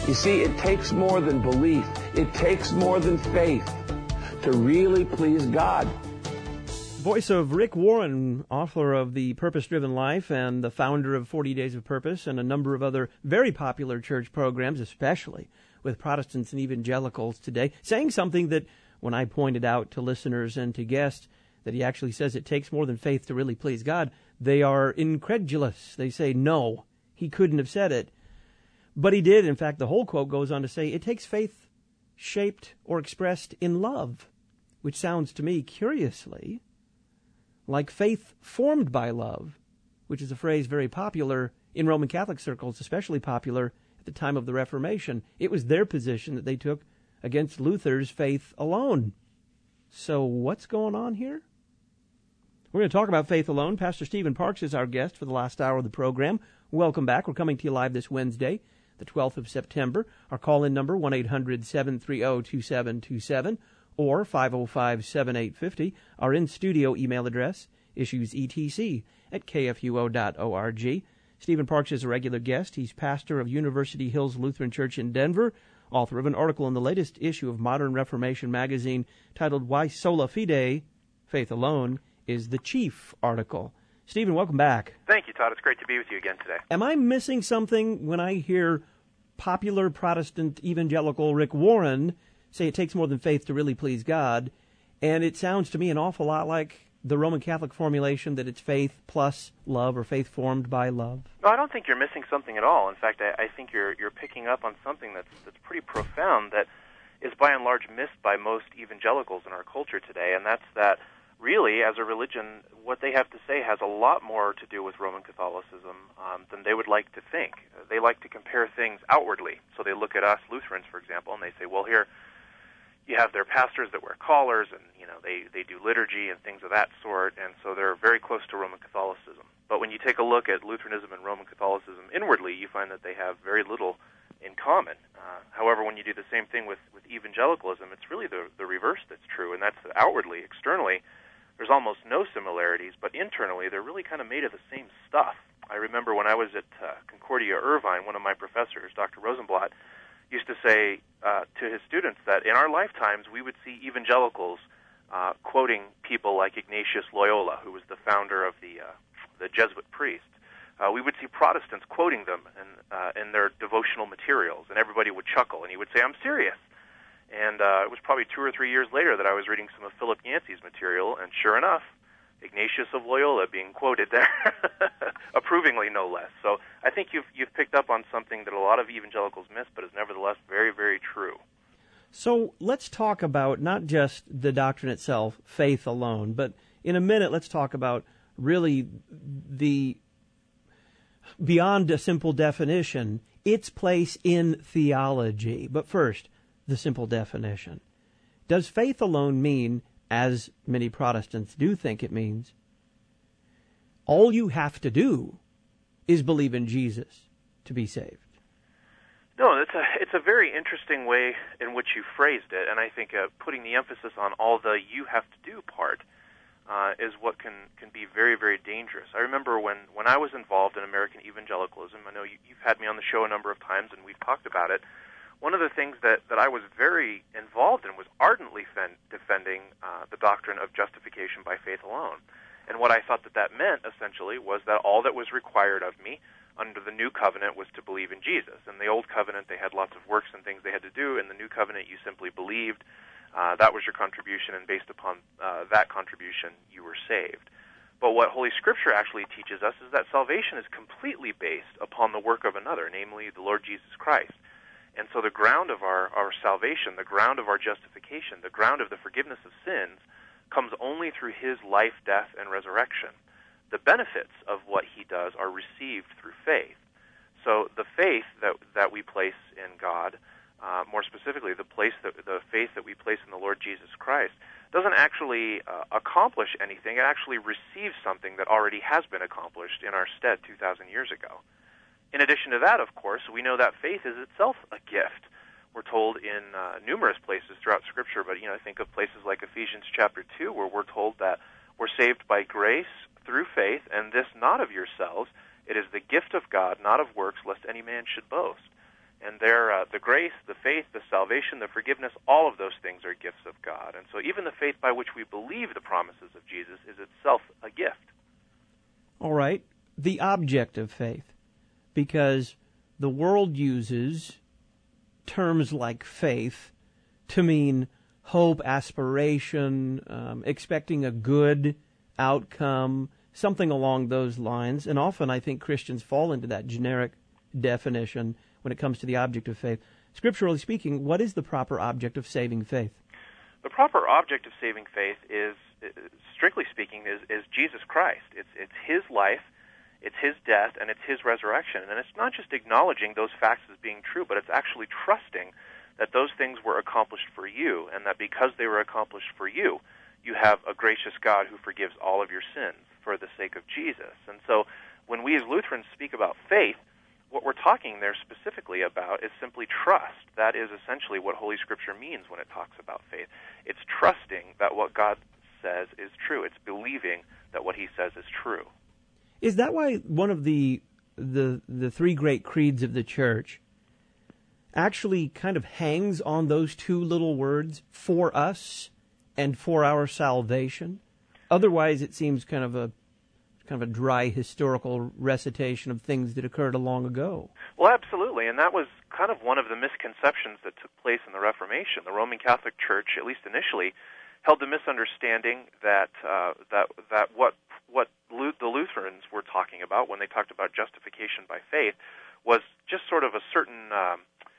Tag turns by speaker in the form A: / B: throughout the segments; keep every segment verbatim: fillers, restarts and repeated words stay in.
A: You see, it takes more than belief. It takes more than faith to really please God.
B: Voice of Rick Warren, author of The Purpose-Driven Life and the founder of forty Days of Purpose and a number of other very popular church programs, especially with Protestants and evangelicals today, saying something that when I pointed out to listeners and to guests that he actually says it takes more than faith to really please God, they are incredulous. They say, no, he couldn't have said it. But he did. In fact, the whole quote goes on to say, it takes faith shaped or expressed in love, which sounds to me, curiously, like faith formed by love, which is a phrase very popular in Roman Catholic circles, especially popular at the time of the Reformation. It was their position that they took against Luther's faith alone. So what's going on here? We're going to talk about faith alone. Pastor Stephen Parks is our guest for the last hour of the program. Welcome back. We're coming to you live this Wednesday, the twelfth of September. Our call-in number, one eight hundred seven three zero two seven two seven. Or five oh five, seven eight five oh. Our in-studio email address, issuesetc at k f u o dot org. Stephen Parks is a regular guest. He's pastor of University Hills Lutheran Church in Denver, author of an article in the latest issue of Modern Reformation magazine titled Why Sola Fide, Faith Alone, is the Chief Article. Stephen, welcome back.
C: Thank you, Todd. It's great to be with you again today.
B: Am I missing something when I hear popular Protestant evangelical Rick Warren say it takes more than faith to really please God, and it sounds to me an awful lot like the Roman Catholic formulation that it's faith plus love, or faith formed by love?
C: No, I don't think you're missing something at all. In fact, I, I think you're you're picking up on something that's that's pretty profound that is by and large missed by most evangelicals in our culture today, and that's that really, as a religion, what they have to say has a lot more to do with Roman Catholicism um, than they would like to think. They like to compare things outwardly. So they look at us Lutherans, for example, and they say, well, here, you have their pastors that wear collars, and you know they, they do liturgy and things of that sort, and so they're very close to Roman Catholicism. But when you take a look at Lutheranism and Roman Catholicism inwardly, you find that they have very little in common. Uh, however, when you do the same thing with, with evangelicalism, it's really the, the reverse that's true, and that's that outwardly, externally, there's almost no similarities, but internally they're really kind of made of the same stuff. I remember when I was at uh, Concordia Irvine, one of my professors, Doctor Rosenblatt, used to say uh, to his students that in our lifetimes we would see evangelicals uh, quoting people like Ignatius Loyola, who was the founder of the uh, the Jesuit priests. Uh, we would see Protestants quoting them in, uh, in their devotional materials, and everybody would chuckle, and he would say, I'm serious. And uh, it was probably two or three years later that I was reading some of Philip Yancey's material, and sure enough, Ignatius of Loyola being quoted there, approvingly no less. So I think you've you've picked up on something that a lot of evangelicals miss, but is nevertheless very, very true.
B: So let's talk about not just the doctrine itself, faith alone, but in a minute let's talk about really the, beyond a simple definition, its place in theology. But first, the simple definition. Does faith alone mean, as many Protestants do think it means, all you have to do is believe in Jesus to be saved?
C: No, it's a it's a very interesting way in which you phrased it, and I think uh, putting the emphasis on all the you have to do part uh, is what can, can be very, very dangerous. I remember when, when I was involved in American evangelicalism, I know you, you've had me on the show a number of times and we've talked about it. One of the things that, that I was very involved in was ardently fen- defending uh, the doctrine of justification by faith alone. And what I thought that that meant, essentially, was that all that was required of me under the new covenant was to believe in Jesus. In the old covenant, they had lots of works and things they had to do. In the new covenant, you simply believed. Uh, that was your contribution, and based upon uh, that contribution, you were saved. But what Holy Scripture actually teaches us is that salvation is completely based upon the work of another, namely the Lord Jesus Christ. And so the ground of our, our salvation, the ground of our justification, the ground of the forgiveness of sins comes only through his life, death, and resurrection. The benefits of what he does are received through faith. So the faith that that we place in God, uh, more specifically the place that the faith that we place in the Lord Jesus Christ, doesn't actually uh, accomplish anything. It actually receives something that already has been accomplished in our stead two thousand years ago. In addition to that, of course, we know that faith is itself a gift. We're told in uh, numerous places throughout Scripture, but you know, think of places like Ephesians chapter two, where we're told that we're saved by grace through faith, and this not of yourselves. It is the gift of God, not of works, lest any man should boast. And they're, uh, the grace, the faith, the salvation, the forgiveness, all of those things are gifts of God. And so even the faith by which we believe the promises of Jesus is itself a gift.
B: All right. The object of faith. Because the world uses terms like faith to mean hope, aspiration, um, expecting a good outcome, something along those lines. And often I think Christians fall into that generic definition when it comes to the object of faith. Scripturally speaking, what is the proper object of saving faith?
C: The proper object of saving faith is, strictly speaking, is, is Jesus Christ. It's, it's His life, it's His death, and it's His resurrection. And it's not just acknowledging those facts as being true, but it's actually trusting that those things were accomplished for you, and that because they were accomplished for you, you have a gracious God who forgives all of your sins for the sake of Jesus. And so when we as Lutherans speak about faith, what we're talking there specifically about is simply trust. That is essentially what Holy Scripture means when it talks about faith. It's trusting that what God says is true. It's believing that what He says is true.
B: Is that why one of the the the three great creeds of the Church actually kind of hangs on those two little words, for us and for our salvation? Otherwise, it seems kind of a kind of a dry historical recitation of things that occurred long ago.
C: Well, absolutely, and that was kind of one of the misconceptions that took place in the Reformation. The Roman Catholic Church, at least initially, held the misunderstanding that uh, that that what what the Lutherans were talking about when they talked about justification by faith was just sort of a certain um,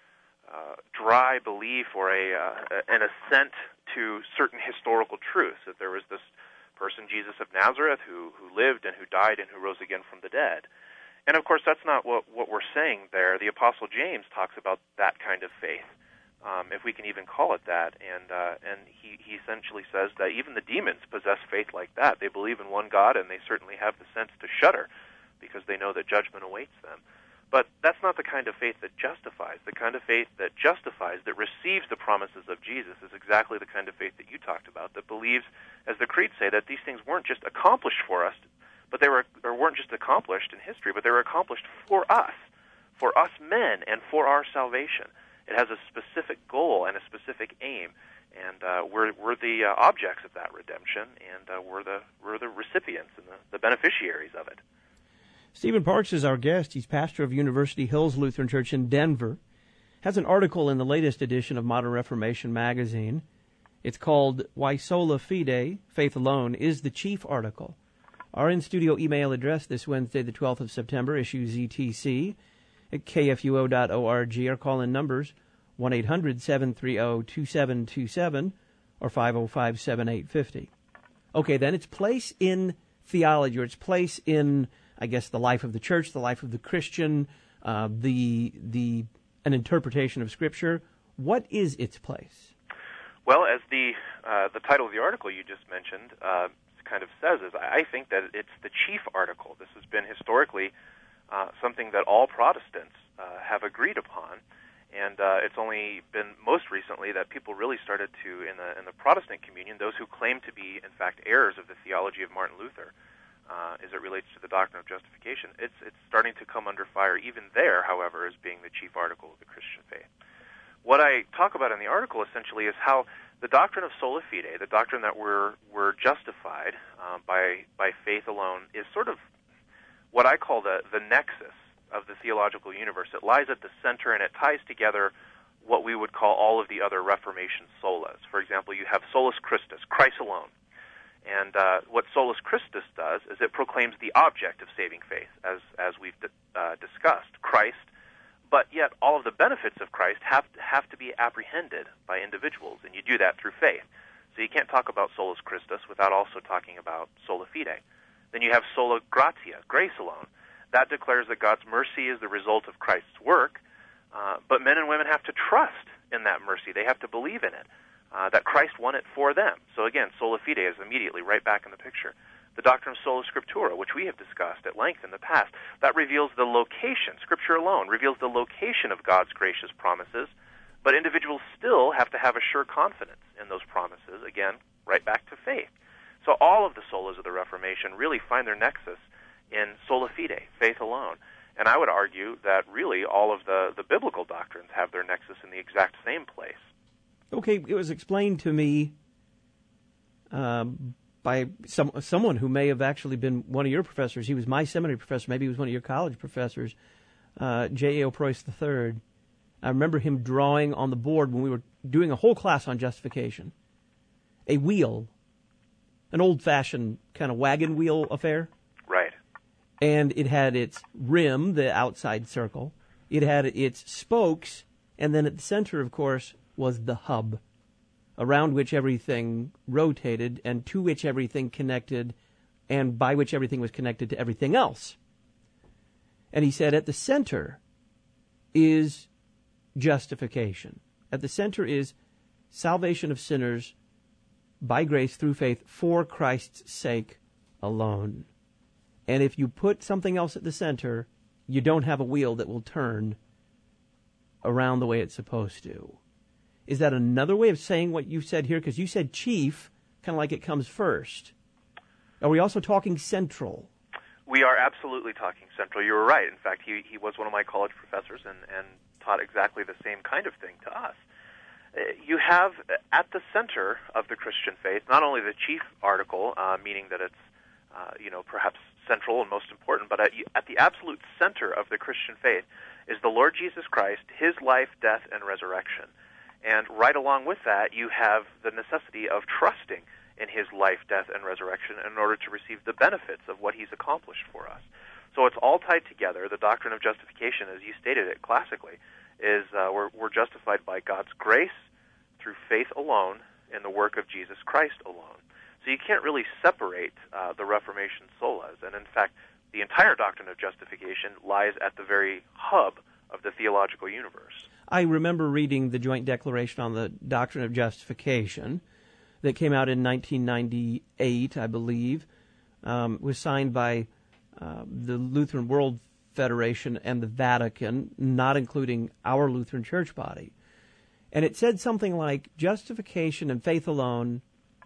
C: uh, dry belief or a uh, an assent to certain historical truths, that there was this person, Jesus of Nazareth, who, who lived and who died and who rose again from the dead. And of course, that's not what, what we're saying there. The Apostle James talks about that kind of faith, um, if we can even call it that. And uh, and he, he essentially says that even the demons possess faith like that. They believe in one God, and they certainly have the sense to shudder because they know that judgment awaits them. But that's not the kind of faith that justifies. The kind of faith that justifies, that receives the promises of Jesus, is exactly the kind of faith that you talked about, that believes, as the creeds say, that these things weren't just accomplished for us, but they were, or weren't just accomplished in history, but they were accomplished for us, for us men, and for our salvation. It has a specific goal and a specific aim, and uh, we're we're the uh, objects of that redemption, and uh, we're the we're the recipients and the, the beneficiaries of it.
B: Stephen Parks is our guest. He's pastor of University Hills Lutheran Church in Denver. Has an article in the latest edition of Modern Reformation magazine. It's called Why Sola Fide, Faith Alone, is the Chief Article. Our in-studio email address this Wednesday, the twelfth of September, issue Z T C at k f u o dot org. Our call-in numbers, one eight hundred seven three zero two seven two seven or five oh five seven eight five oh. Okay, then its place in theology, or its place in, I guess, the life of the church, the life of the Christian, uh, the the an interpretation of Scripture. What is its place?
C: Well, as the uh, the title of the article you just mentioned uh, kind of says, is I think that it's the chief article. This has been historically uh, something that all Protestants uh, have agreed upon, and uh, it's only been most recently that people really started to, in the in the Protestant communion, those who claim to be, in fact, heirs of the theology of Martin Luther, Uh, as it relates to the doctrine of justification, it's it's starting to come under fire even there, however, as being the chief article of the Christian faith. What I talk about in the article essentially is how the doctrine of sola fide, the doctrine that we're we're justified uh, by by faith alone, is sort of what I call the the nexus of the theological universe. It lies at the center, and it ties together what we would call all of the other Reformation solas. For example, you have solus Christus, Christ alone. And uh, what Solus Christus does is it proclaims the object of saving faith, as as we've uh, discussed, Christ. But yet all of the benefits of Christ have to, have to be apprehended by individuals, and you do that through faith. So you can't talk about Solus Christus without also talking about sola fide. Then you have sola gratia, grace alone. That declares that God's mercy is the result of Christ's work, uh, but men and women have to trust in that mercy. They have to believe in it. Uh, that Christ won it for them. So again, sola fide is immediately right back in the picture. The doctrine of sola scriptura, which we have discussed at length in the past, that reveals the location. Scripture alone reveals the location of God's gracious promises, but individuals still have to have a sure confidence in those promises, again, right back to faith. So all of the solas of the Reformation really find their nexus in sola fide, faith alone. And I would argue that really all of the, the biblical doctrines have their nexus in the exact same place.
B: Okay, it was explained to me um, by some someone who may have actually been one of your professors. He was my seminary professor. Maybe he was one of your college professors, uh, J A O Preuss the third. I remember him drawing on the board when we were doing a whole class on justification, a wheel, an old-fashioned kind of wagon wheel affair.
C: Right.
B: And it had its rim, the outside circle. It had its spokes, and then at the center, of course, was the hub, around which everything rotated and to which everything connected and by which everything was connected to everything else. And he said at the center is justification. At the center is salvation of sinners by grace through faith for Christ's sake alone. And if you put something else at the center, you don't have a wheel that will turn around the way it's supposed to. Is that another way of saying what you said here? Because you said chief, kind of like it comes first. Are we also talking central?
C: We are absolutely talking central. You were right. In fact, he, he was one of my college professors and, and taught exactly the same kind of thing to us. You have at the center of the Christian faith not only the chief article, uh, meaning that it's, uh, you know, perhaps central and most important, but at, at the absolute center of the Christian faith is the Lord Jesus Christ, His life, death, and resurrection. And right along with that, you have the necessity of trusting in His life, death, and resurrection in order to receive the benefits of what He's accomplished for us. So it's all tied together. The doctrine of justification, as you stated it classically, is uh, we're, we're justified by God's grace through faith alone in the work of Jesus Christ alone. So you can't really separate uh, the Reformation solas. And in fact, the entire doctrine of justification lies at the very hub of the theological universe.
B: I remember reading the Joint Declaration on the Doctrine of Justification that came out in nineteen ninety-eight, I believe. Um, it was signed by uh, the Lutheran World Federation and the Vatican, not including our Lutheran Church body. And it said something like justification and faith alone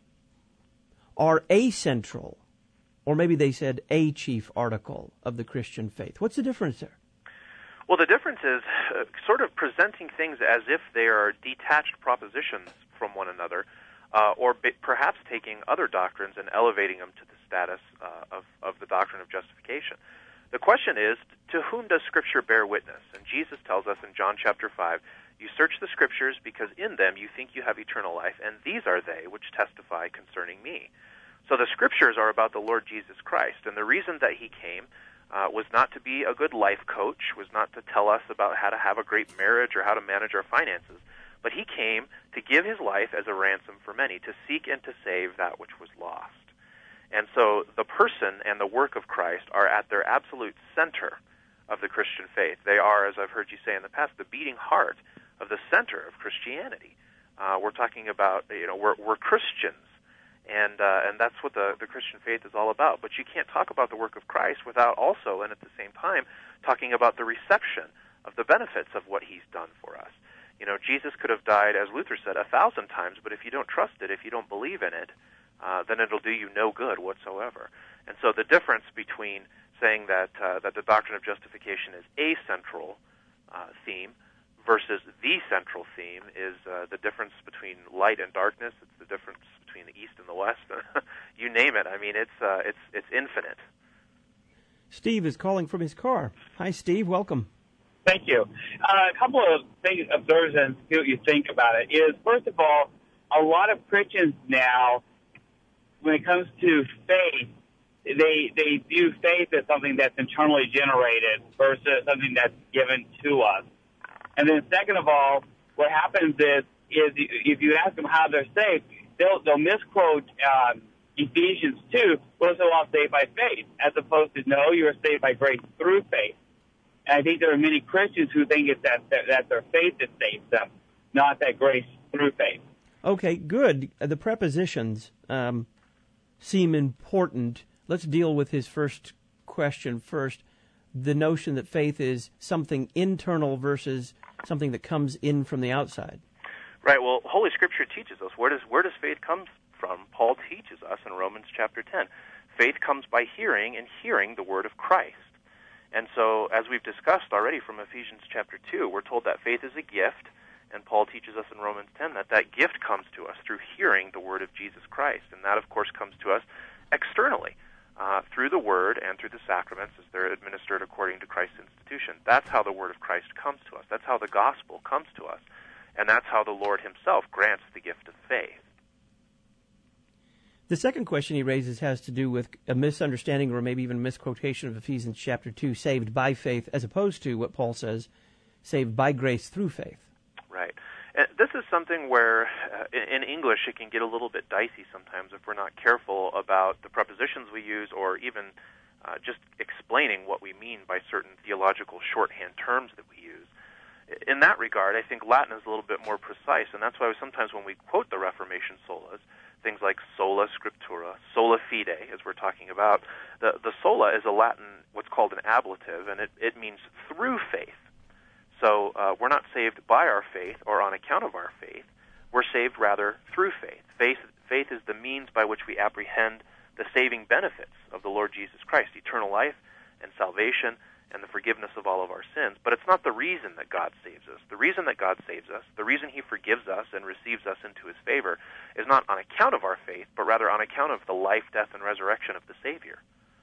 B: are a central, or maybe they said a chief article of the Christian faith. What's the difference there?
C: Well, the difference is uh, sort of presenting things as if they are detached propositions from one another, uh, or b- perhaps taking other doctrines and elevating them to the status uh, of, of the doctrine of justification. The question is, to whom does Scripture bear witness? And Jesus tells us in John chapter five, you search the Scriptures because in them you think you have eternal life, and these are they which testify concerning me. So the Scriptures are about the Lord Jesus Christ, and the reason that He came uh, was not to be a good life coach, was not to tell us about how to have a great marriage or how to manage our finances, but He came to give His life as a ransom for many, to seek and to save that which was lost. And so the person and the work of Christ are at their absolute center of the Christian faith. They are, as I've heard you say in the past, the beating heart of the center of Christianity. Uh, we're talking about, you know, we're, we're Christians, and uh, and that's what the, the Christian faith is all about. But you can't talk about the work of Christ without also, and at the same time, talking about the reception of the benefits of what He's done for us. You know, Jesus could have died, as Luther said, a thousand times, but if you don't trust it, if you don't believe in it, Uh, then it'll do you no good whatsoever. And so the difference between saying that uh, that the doctrine of justification is a central uh, theme versus the central theme is uh, the difference between light and darkness. It's the difference between the east and the west. You name it. I mean, it's uh, it's it's infinite.
B: Steve is calling from his car. Hi, Steve. Welcome.
D: Thank you. Uh, a couple of things, observations, see what you think about it, is, first of all, a lot of Christians now, when it comes to faith, they they view faith as something that's internally generated versus something that's given to us. And then second of all, what happens is, is if you ask them how they're saved, they'll, they'll misquote um, Ephesians two, we're so all saved by faith, as opposed to, no, you are saved by grace through faith. And I think there are many Christians who think it's that, that, that their faith that saves them, not that grace through faith.
B: Okay, good. The prepositions um, seem important. Let's deal with his first question first. The notion that faith is something internal versus something that comes in from the outside.
C: Right. Well, Holy Scripture teaches us. Where does where does faith come from? Paul teaches us in Romans chapter ten. Faith comes by hearing, and hearing the word of Christ. And so, as we've discussed already from Ephesians chapter two, we're told that faith is a gift, and Paul teaches us in Romans ten that that gift comes to us through hearing the word of Jesus Christ. And that, of course, comes to us externally, uh, through the word and through the sacraments as they're administered according to Christ's institution. That's how the word of Christ comes to us. That's how the gospel comes to us. And that's how the Lord himself grants the gift of faith.
B: The second question he raises has to do with a misunderstanding or maybe even a misquotation of Ephesians chapter two, saved by faith, as opposed to what Paul says, saved by grace through faith.
C: Right. And this is something where uh, in English it can get a little bit dicey sometimes if we're not careful about the prepositions we use or even uh, just explaining what we mean by certain theological shorthand terms that we use. In that regard, I think Latin is a little bit more precise, and that's why sometimes when we quote the Reformation solas, things like sola scriptura, sola fide, as we're talking about, the, the sola is a Latin, what's called an ablative, and it, it means through faith. So uh, we're not saved by our faith or on account of our faith. We're saved, rather, through faith. Faith, faith is the means by which we apprehend the saving benefits of the Lord Jesus Christ, eternal life and salvation and the forgiveness of all of our sins. But it's not the reason that God saves us. The reason that God saves us, the reason he forgives us and receives us into his favor, is not on account of our faith, but rather on account of the life, death, and resurrection of the Savior.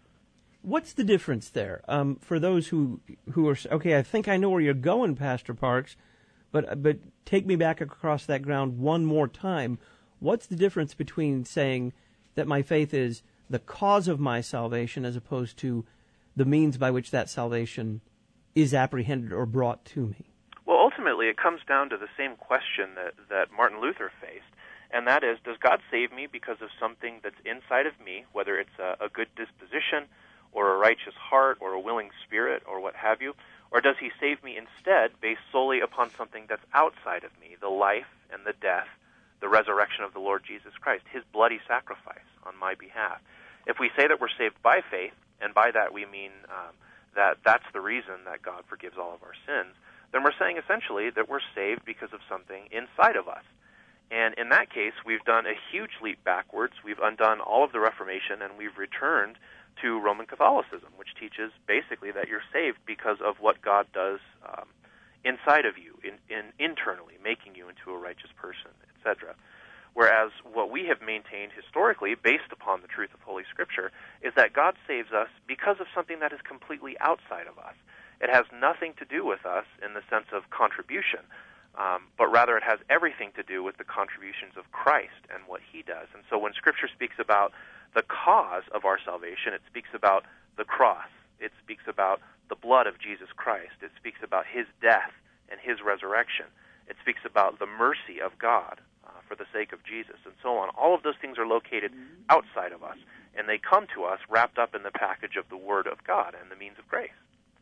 B: What's the difference there? Um, for those who who are, okay, I think I know where you're going, Pastor Parks, but but take me back across that ground one more time. What's the difference between saying that my faith is the cause of my salvation as opposed to the means by which that salvation is apprehended or brought to me?
C: Well, ultimately, it comes down to the same question that, that Martin Luther faced, and that is, does God save me because of something that's inside of me, whether it's a, a good disposition or a righteous heart or a willing spirit or what have you, or does he save me instead based solely upon something that's outside of me, the life and the death, the resurrection of the Lord Jesus Christ, his bloody sacrifice on my behalf? If we say that we're saved by faith, and by that we mean um, that that's the reason that God forgives all of our sins, then we're saying essentially that we're saved because of something inside of us. And in that case, we've done a huge leap backwards. We've undone all of the Reformation, and we've returned to Roman Catholicism, which teaches basically that you're saved because of what God does um, inside of you, in, in internally, making you into a righteous person, et cetera. Whereas what we have maintained historically, based upon the truth of Holy Scripture, is that God saves us because of something that is completely outside of us. It has nothing to do with us in the sense of contribution, um, but rather it has everything to do with the contributions of Christ and what he does. And so when Scripture speaks about the cause of our salvation, it speaks about the cross. It speaks about the blood of Jesus Christ. It speaks about his death and his resurrection. It speaks about the mercy of God uh, for the sake of Jesus, and so on. All of those things are located outside of us, and they come to us wrapped up in the package of the Word of God and the means of grace.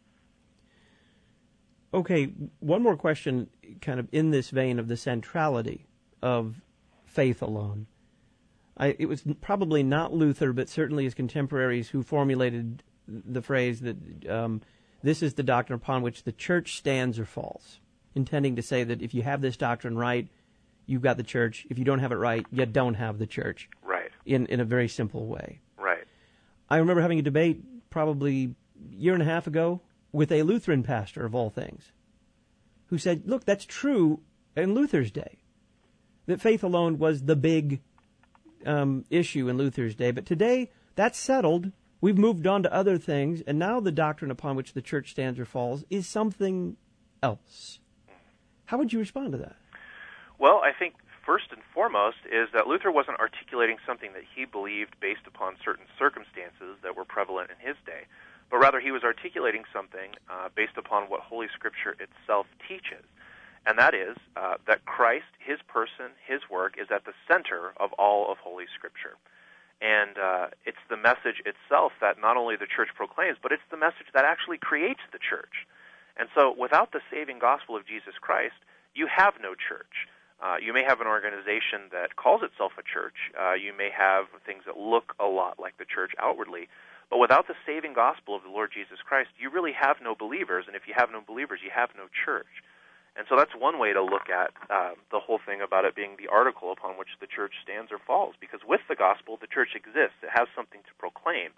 B: Okay, one more question kind of in this vein of the centrality of faith alone. I, it was probably not Luther, but certainly his contemporaries who formulated the phrase that um, this is the doctrine upon which the church stands or falls, intending to say that if you have this doctrine right, you've got the church. If you don't have it right, you don't have the church.
C: Right.
B: In, in a very simple way.
C: Right.
B: I remember having a debate probably a year and a half ago with a Lutheran pastor, of all things, who said, look, that's true in Luther's day, that faith alone was the big um, issue in Luther's day. But today, that's settled. We've moved on to other things, and now the doctrine upon which the church stands or falls is something else. How would you respond to that?
C: Well, I think first and foremost is that Luther wasn't articulating something that he believed based upon certain circumstances that were prevalent in his day, but rather he was articulating something uh, based upon what Holy Scripture itself teaches, and that is uh, that Christ, his person, his work, is at the center of all of Holy Scripture. And uh, it's the message itself that not only the church proclaims, but it's the message that actually creates the church. And so without the saving gospel of Jesus Christ, you have no church. Uh, you may have an organization that calls itself a church. Uh, you may have things that look a lot like the church outwardly. But without the saving gospel of the Lord Jesus Christ, you really have no believers. And if you have no believers, you have no church. And so that's one way to look at uh, the whole thing about it being the article upon which the church stands or falls. Because with the gospel, the church exists. It has something to proclaim.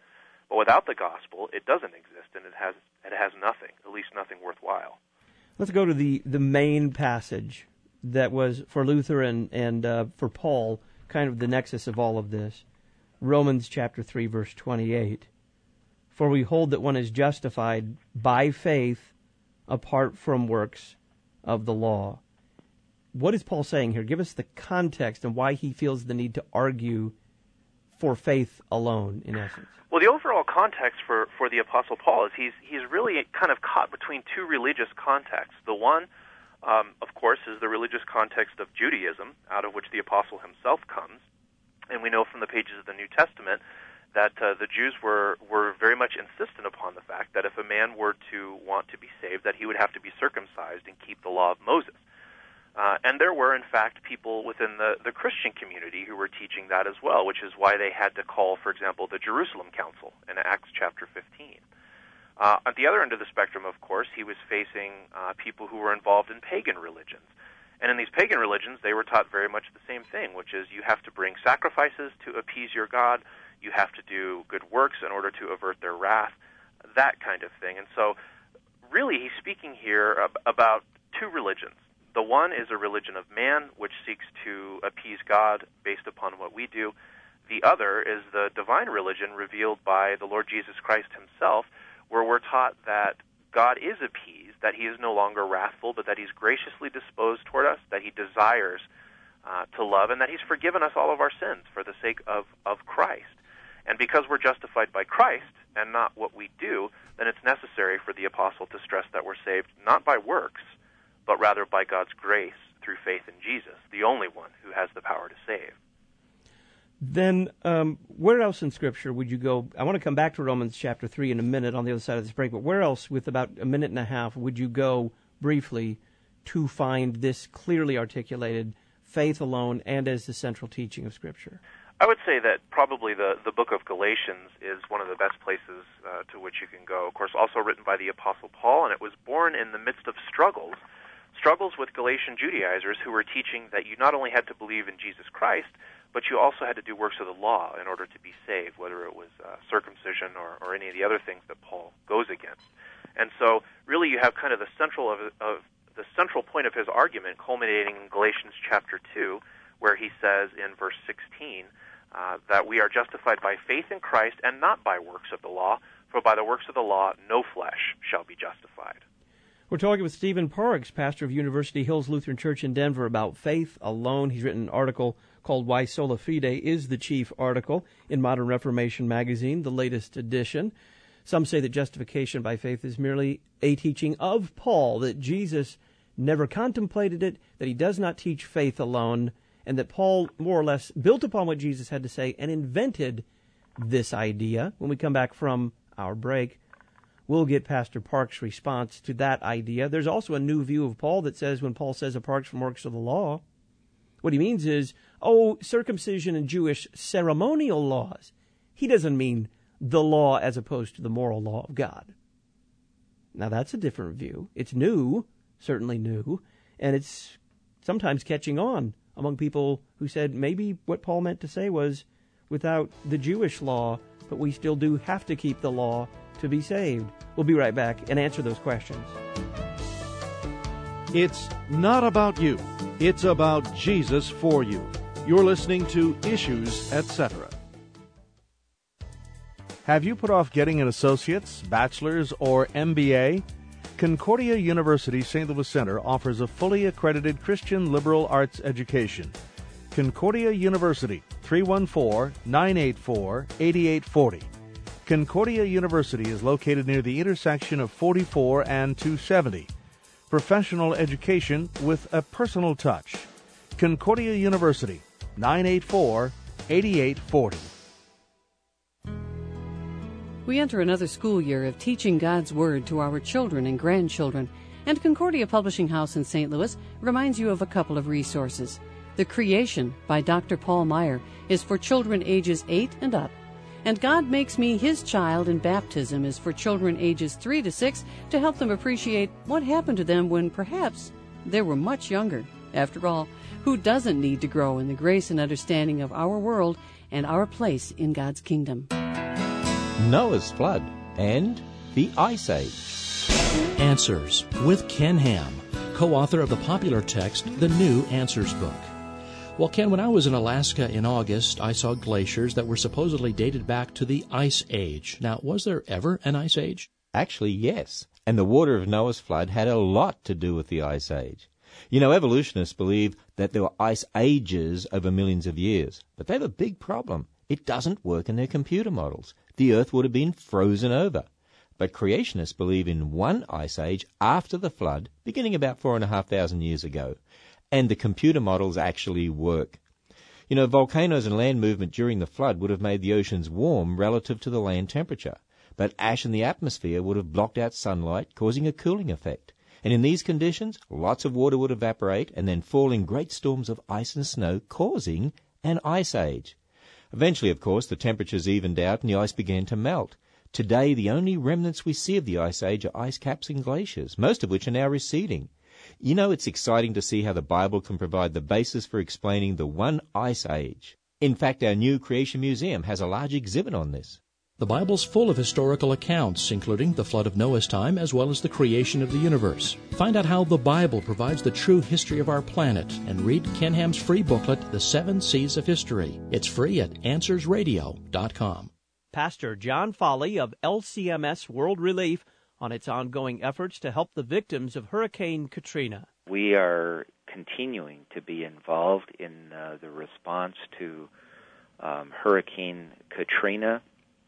C: But without the gospel, it doesn't exist, and it has it has nothing, at least nothing worthwhile.
B: Let's go to the, the main passage that was for Luther and, and uh, for Paul, kind of the nexus of all of this. Romans chapter three, verse twenty-eight. For we hold that one is justified by faith apart from works of the law. What is Paul saying here? Give us the context and why he feels the need to argue for faith alone, in essence.
C: Well, the overall context for, for the Apostle Paul is he's he's really kind of caught between two religious contexts. The one, um, of course, is the religious context of Judaism, out of which the Apostle himself comes. And we know from the pages of the New Testament that uh, the Jews were, were very much insistent upon the fact that if a man were to want to be saved, that he would have to be circumcised and keep the law of Moses. Uh, and there were, in fact, people within the, the Christian community who were teaching that as well, which is why they had to call, for example, the Jerusalem Council in Acts chapter fifteen. Uh, at the other end of the spectrum, of course, he was facing uh, people who were involved in pagan religions. And in these pagan religions, they were taught very much the same thing, which is you have to bring sacrifices to appease your God, you have to do good works in order to avert their wrath, that kind of thing. And so, really, he's speaking here ab- about two religions. The one is a religion of man, which seeks to appease God based upon what we do. The other is the divine religion revealed by the Lord Jesus Christ himself, where we're taught that God is appeased, that he is no longer wrathful, but that he's graciously disposed toward us, that he desires uh, to love, and that he's forgiven us all of our sins for the sake of, of Christ. And because we're justified by Christ and not what we do, then it's necessary for the apostle to stress that we're saved not by works, but rather by God's grace through faith in Jesus, the only one who has the power to save.
B: Then um, where else in Scripture would you go? I want to come back to Romans chapter three in a minute on the other side of this break, but where else, with about a minute and a half, would you go briefly to find this clearly articulated faith alone and as the central teaching of Scripture?
C: I would say that probably the, the book of Galatians is one of the best places uh, to which you can go. Of course, also written by the Apostle Paul, and it was born in the midst of struggles, struggles with Galatian Judaizers who were teaching that you not only had to believe in Jesus Christ, but you also had to do works of the law in order to be saved, whether it was uh, circumcision or, or any of the other things that Paul goes against. And so, really, you have kind of the central of, of the central point of his argument culminating in Galatians chapter two, where he says in verse sixteen uh, that we are justified by faith in Christ and not by works of the law, for by the works of the law no flesh shall be justified.
B: We're talking with Stephen Parks, pastor of University Hills Lutheran Church in Denver, about faith alone. He's written an article called Why Sola Fide is the Chief Article in Modern Reformation magazine, the latest edition. Some say that justification by faith is merely a teaching of Paul, that Jesus never contemplated it, that he does not teach faith alone, and that Paul more or less built upon what Jesus had to say and invented this idea. When we come back from our break, we'll get Pastor Parks' response to that idea. There's also a new view of Paul that says when Paul says apart from works of the law, what he means is, oh, circumcision and Jewish ceremonial laws. He doesn't mean the law as opposed to the moral law of God. Now, that's a different view. It's new, certainly new, and it's sometimes catching on among people who said maybe what Paul meant to say was without the Jewish law, but we still do have to keep the law to be saved. We'll be right back and answer those questions.
E: It's not about you. It's about Jesus for you. You're listening to Issues, et cetera. Have you put off getting an associate's, bachelor's, or M B A? Concordia University Saint Louis Center offers a fully accredited Christian liberal arts education. Concordia University, three one four, nine eight four, eight eight four zero. Concordia University is located near the intersection of forty-four and two seventy. Professional education with a personal touch. Concordia University, nine eight four, eight eight four zero.
F: We enter another school year of teaching God's Word to our children and grandchildren, and Concordia Publishing House in Saint Louis reminds you of a couple of resources. The Creation by Doctor Paul Meyer is for children ages eight and up, and God Makes Me His Child in Baptism is for children ages three to six to help them appreciate what happened to them when perhaps they were much younger. After all, who doesn't need to grow in the grace and understanding of our world and our place in God's kingdom?
G: Noah's flood, and the Ice Age.
H: Answers with Ken Ham, co-author of the popular text, The New Answers Book. Well, Ken, when I was in Alaska in August, I saw glaciers that were supposedly dated back to the Ice Age. Now, was there ever an Ice Age?
G: Actually, yes. And the water of Noah's flood had a lot to do with the Ice Age. You know, evolutionists believe that there were ice ages over millions of years. But they have a big problem. It doesn't work in their computer models. The Earth would have been frozen over. But creationists believe in one ice age after the flood, beginning about four and a half thousand years ago. And the computer models actually work. You know, volcanoes and land movement during the flood would have made the oceans warm relative to the land temperature. But ash in the atmosphere would have blocked out sunlight, causing a cooling effect. And in these conditions, lots of water would evaporate and then fall in great storms of ice and snow, causing an ice age. Eventually, of course, the temperatures evened out and the ice began to melt. Today, the only remnants we see of the ice age are ice caps and glaciers, most of which are now receding. You know, it's exciting to see how the Bible can provide the basis for explaining the one ice age. In fact, our new Creation Museum has a large exhibit on this.
H: The Bible's full of historical accounts, including the flood of Noah's time as well as the creation of the universe. Find out how the Bible provides the true history of our planet and read Ken Ham's free booklet, The Seven Seas of History. It's free at answers radio dot com.
B: Pastor John Foley of L C M S World Relief on its ongoing efforts to help the victims of Hurricane Katrina.
I: We are continuing to be involved in uh, the response to um, Hurricane Katrina,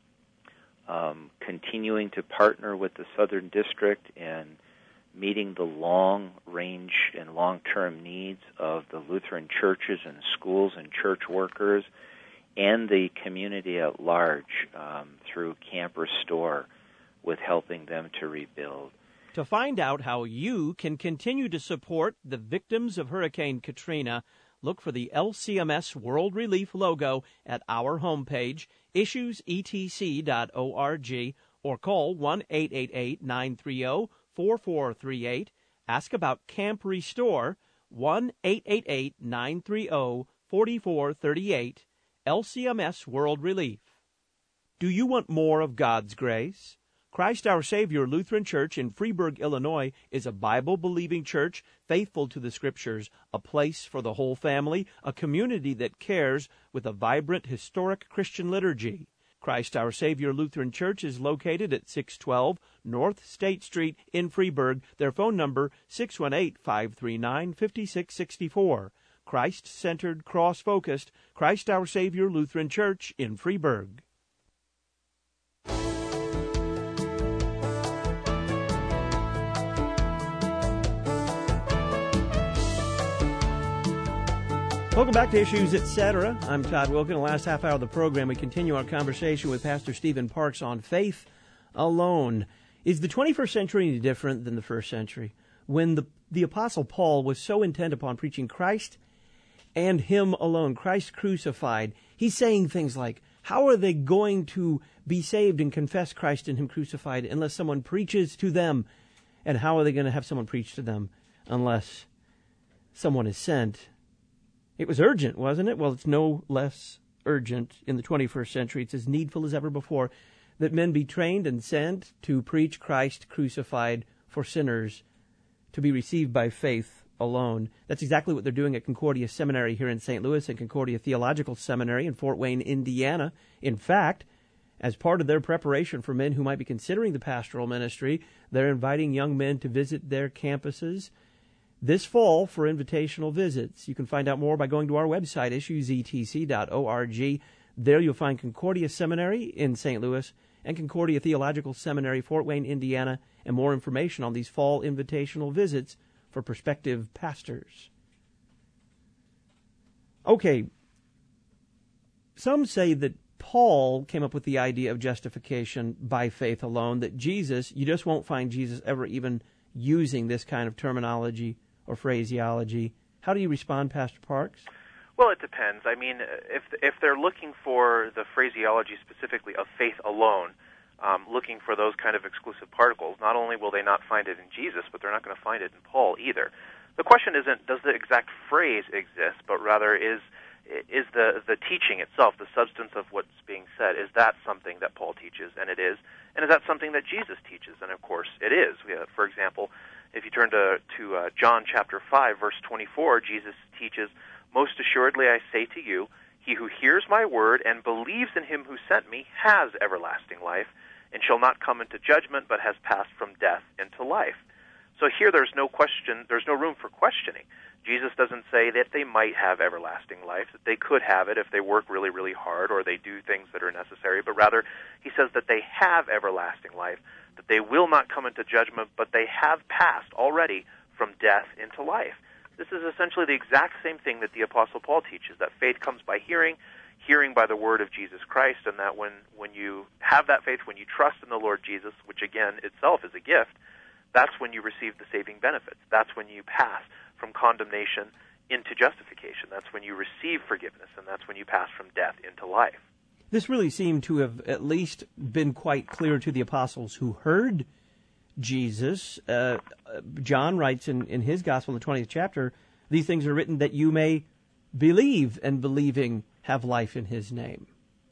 I: um, continuing to partner with the Southern District in meeting the long-range and long-term needs of the Lutheran churches and schools and church workers and the community at large um, through Camp Restore, with helping them to rebuild.
B: To find out how you can continue to support the victims of Hurricane Katrina, look for the L C M S World Relief logo at our homepage, issues e t c dot org, or call one eight eight eight, nine three zero, four four three eight. Ask about Camp Restore, one eight eight eight, nine three zero, four four three eight. L C M S World Relief. Do you want more of God's grace? Christ Our Savior Lutheran Church in Freeburg, Illinois, is a Bible-believing church faithful to the Scriptures, a place for the whole family, a community that cares with a vibrant, historic Christian liturgy. Christ Our Savior Lutheran Church is located at six twelve North State Street in Freeburg. Their phone number, six one eight, five three nine, five six six four. Christ-centered, cross-focused, Christ Our Savior Lutheran Church in Freeburg. Welcome back to Issues, et cetera. I'm Todd Wilken. In the last half hour of the program, we continue our conversation with Pastor Stephen Parks on faith alone. Is the twenty-first century any different than the first century? When the, the Apostle Paul was so intent upon preaching Christ and Him alone, Christ crucified, he's saying things like, how are they going to be saved and confess Christ and Him crucified unless someone preaches to them? And how are they going to have someone preach to them unless someone is sent? It was urgent, wasn't it? Well, it's no less urgent in the twenty-first century. It's as needful as ever before that men be trained and sent to preach Christ crucified for sinners to be received by faith alone. That's exactly what they're doing at Concordia Seminary here in Saint Louis and Concordia Theological Seminary in Fort Wayne, Indiana. In fact, as part of their preparation for men who might be considering the pastoral ministry, they're inviting young men to visit their campuses this fall for invitational visits. You can find out more by going to our website, issues e t c dot org. There you'll find Concordia Seminary in Saint Louis and Concordia Theological Seminary, Fort Wayne, Indiana, and more information on these fall invitational visits for prospective pastors. Okay, some say that Paul came up with the idea of justification by faith alone, that Jesus, you just won't find Jesus ever even using this kind of terminology or phraseology. How do you respond, Pastor Parks?
C: Well, it depends. I mean, if if they're looking for the phraseology specifically of faith alone, um, looking for those kind of exclusive particles, not only will they not find it in Jesus, but they're not going to find it in Paul either. The question isn't, does the exact phrase exist, but rather is is the the teaching itself, the substance of what's being said, is that something that Paul teaches? And it is. And is that something that Jesus teaches? And of course it is. We have, for example, if you turn to, to uh, John chapter five, verse twenty-four, Jesus teaches, "Most assuredly I say to you, he who hears my word and believes in him who sent me has everlasting life, and shall not come into judgment, but has passed from death into life." So here there's no question, there's no room for questioning. Jesus doesn't say that they might have everlasting life, that they could have it if they work really, really hard or they do things that are necessary, but rather he says that they have everlasting life, that they will not come into judgment, but they have passed already from death into life. This is essentially the exact same thing that the Apostle Paul teaches, that faith comes by hearing, hearing by the word of Jesus Christ, and that when, when you have that faith, when you trust in the Lord Jesus, which again itself is a gift, that's when you receive the saving benefits. That's when you pass from condemnation into justification. That's when you receive forgiveness, and that's when you pass from death into life.
B: This really seemed to have at least been quite clear to the apostles who heard Jesus. Uh, John writes in, in his gospel, the twentieth chapter, "These things are written that you may believe, and believing have life in his name."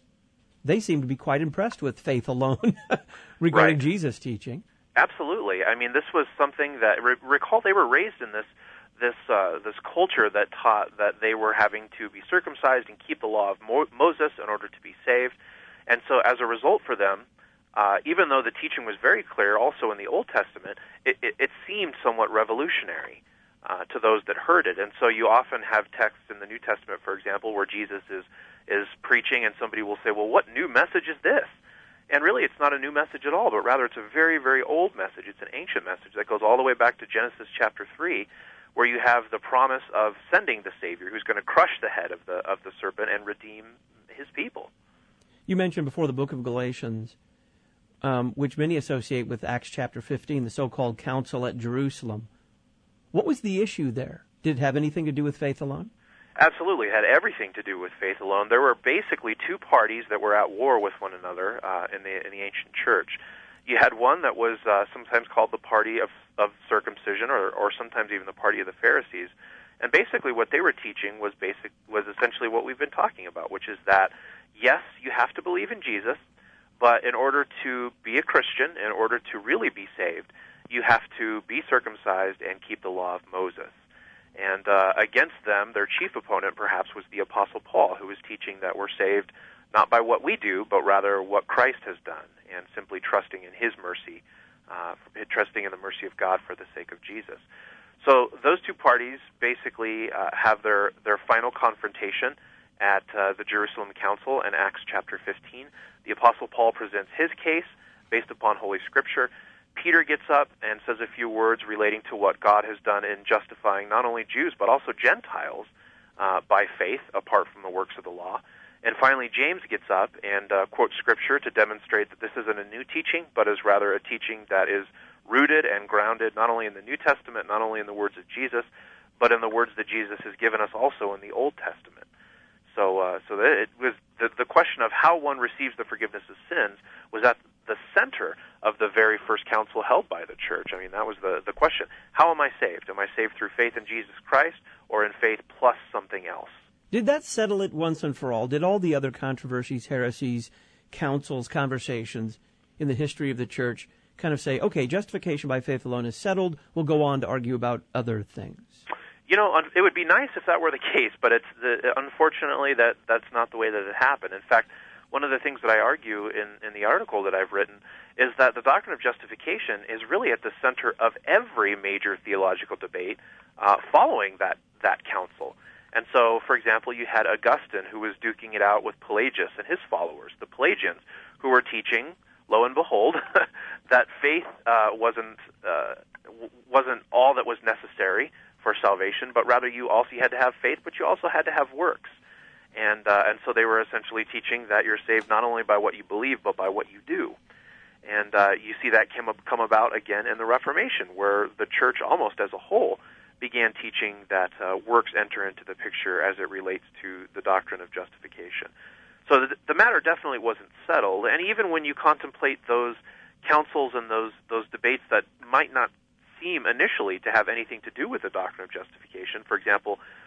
B: They seem to be quite impressed with faith alone regarding
C: Right.
B: Jesus' teaching.
C: Absolutely. I mean, this was something that, re- recall they were raised in this this uh, this culture that taught that they were having to be circumcised and keep the law of Mo- Moses in order to be saved. And so as a result for them, uh, even though the teaching was very clear also in the Old Testament, it, it, it seemed somewhat revolutionary uh, to those that heard it. And so you often have texts in the New Testament, for example, where Jesus is, is preaching and somebody will say, well, what new message is this? And really, it's not a new message at all, but rather it's a very, very old message. It's an ancient message that goes all the way back to Genesis chapter three, where you have the promise of sending the Savior who's going to crush the head of the of the serpent and redeem his people.
B: You mentioned before the book of Galatians, um, which many associate with Acts chapter fifteen, the so-called council at Jerusalem. What was the issue there? Did it have anything to do with faith alone?
C: Absolutely, it had everything to do with faith alone. There were basically two parties that were at war with one another uh, in the in the ancient church. You had one that was uh, sometimes called the party of, of circumcision, or, or sometimes even the party of the Pharisees. And basically what they were teaching was basic was essentially what we've been talking about, which is that, yes, you have to believe in Jesus, but in order to be a Christian, in order to really be saved, you have to be circumcised and keep the law of Moses. And uh, against them, their chief opponent perhaps was the Apostle Paul, who was teaching that we're saved not by what we do, but rather what Christ has done, and simply trusting in his mercy, uh, trusting in the mercy of God for the sake of Jesus. So those two parties basically uh, have their, their final confrontation at uh, the Jerusalem Council in Acts chapter fifteen. The Apostle Paul presents his case based upon Holy Scripture. Peter gets up and says a few words relating to what God has done in justifying not only Jews but also Gentiles uh, by faith apart from the works of the law. And finally, James gets up and uh, quotes Scripture to demonstrate that this isn't a new teaching, but is rather a teaching that is rooted and grounded not only in the New Testament, not only in the words of Jesus, but in the words that Jesus has given us also in the Old Testament. So, uh, so that it was the, the question of how one receives the forgiveness of sins was at the center of the very first council held by the church. I mean, that was the, the question. How am I saved? Am I saved through faith in Jesus Christ or in faith plus something else?
B: Did that settle it once and for all? Did all the other controversies, heresies, councils, conversations in the history of the church kind of say, okay, justification by faith alone is settled, we'll go on to argue about other things?
C: You know, it would be nice if that were the case, but it's the, unfortunately that that's not the way that it happened. In fact, one of the things that I argue in, in the article that I've written is that the doctrine of justification is really at the center of every major theological debate uh, following that, that council. And so, for example, you had Augustine, who was duking it out with Pelagius and his followers, the Pelagians, who were teaching, lo and behold, that faith uh, wasn't uh, wasn't all that was necessary for salvation, but rather you also you had to have faith, but you also had to have works. And uh, and so they were essentially teaching that you're saved not only by what you believe, but by what you do. And uh, you see that come, come about again in the Reformation, where the church almost as a whole began teaching that uh, works enter into the picture as it relates to the doctrine of justification. So the, the matter definitely wasn't settled, and even when you contemplate those councils and those, those debates that might not seem initially to have anything to do with the doctrine of justification, for example,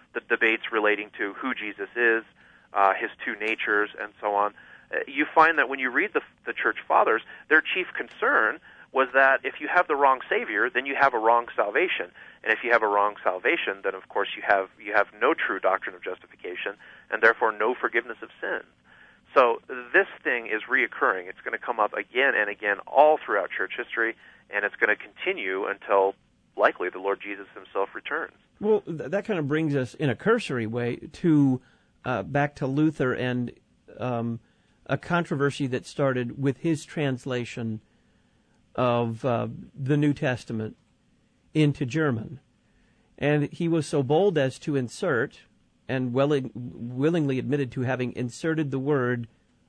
C: the debates relating to who Jesus is, uh, his two natures, and so on, uh, you find that when you read the, the church fathers, their chief concern was that if you have the wrong Savior, then you have a wrong salvation. And if you have a wrong salvation, then of course you have you have no true doctrine of justification, and therefore no forgiveness of sins. So this thing is reoccurring. It's going to come up again and again all throughout church history, and it's going to continue until likely the Lord Jesus himself returns.
B: Well, th- that kind of brings us in a cursory way to uh, back to Luther and um, a controversy that started with his translation of uh, the New Testament into German. And he was so bold as to insert, and willing, willingly admitted to having inserted the word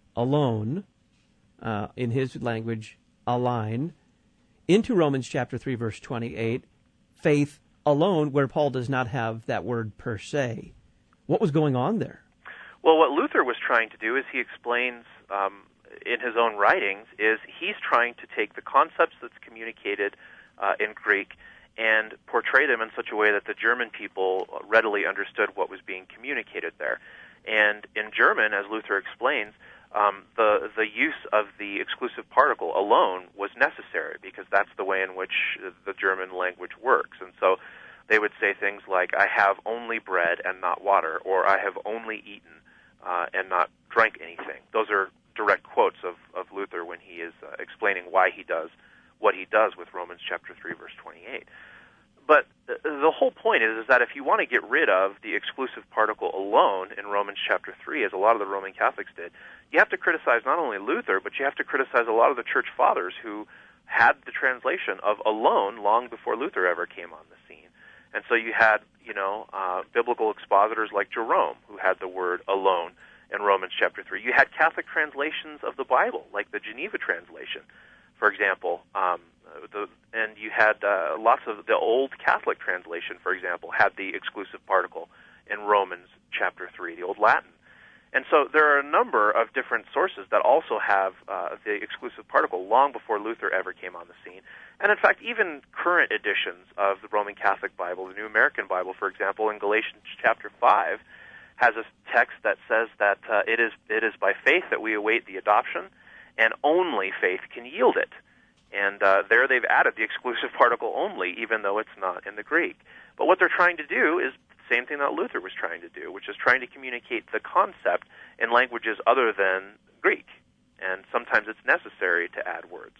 B: alone, uh, in his language, allein, into Romans chapter three, verse twenty-eight, faith alone, where Paul does not have that word per se. What was going on there?
C: Well, what Luther was trying to do, as he explains um, in his own writings, is he's trying to take the concepts that's communicated uh, in Greek and portray them in such a way that the German people readily understood what was being communicated there. And in German, as Luther explains, um, the the use of the exclusive particle alone was necessary because that's the way in which the German language works. And so they would say things like, I have only bread and not water, or I have only eaten uh, and not drank anything. Those are direct quotes of, of Luther when he is uh, explaining why he does what he does with Romans chapter three, verse twenty-eight. But the whole point is, is that if you want to get rid of the exclusive particle alone in Romans chapter three, as a lot of the Roman Catholics did, you have to criticize not only Luther, but you have to criticize a lot of the church fathers who had the translation of alone long before Luther ever came on the scene. And so you had, you know, uh, biblical expositors like Jerome, who had the word alone in Romans chapter three. You had Catholic translations of the Bible, like the Geneva translation, for example, um, the, and you had uh, lots of the Old Catholic translation, for example, had the exclusive particle in Romans chapter three, the Old Latin. And so there are a number of different sources that also have uh, the exclusive particle long before Luther ever came on the scene. And in fact, even current editions of the Roman Catholic Bible, the New American Bible, for example, in Galatians chapter five, has a text that says that uh, it is it is by faith that we await the adoption, and only faith can yield it. And uh, there they've added the exclusive particle only, even though it's not in the Greek. But what they're trying to do is the same thing that Luther was trying to do, which is trying to communicate the concept in languages other than Greek. And sometimes it's necessary to add words.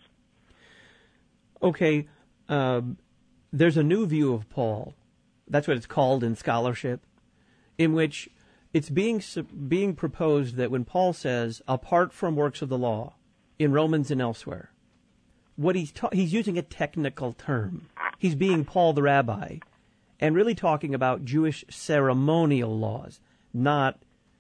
B: Okay, um, there's a new view of Paul. That's what it's called in scholarship, in which it's being being proposed that when Paul says, apart from works of the law, in Romans and elsewhere, what he's ta- he's using a technical term. He's being Paul the rabbi, and really talking about Jewish ceremonial laws, not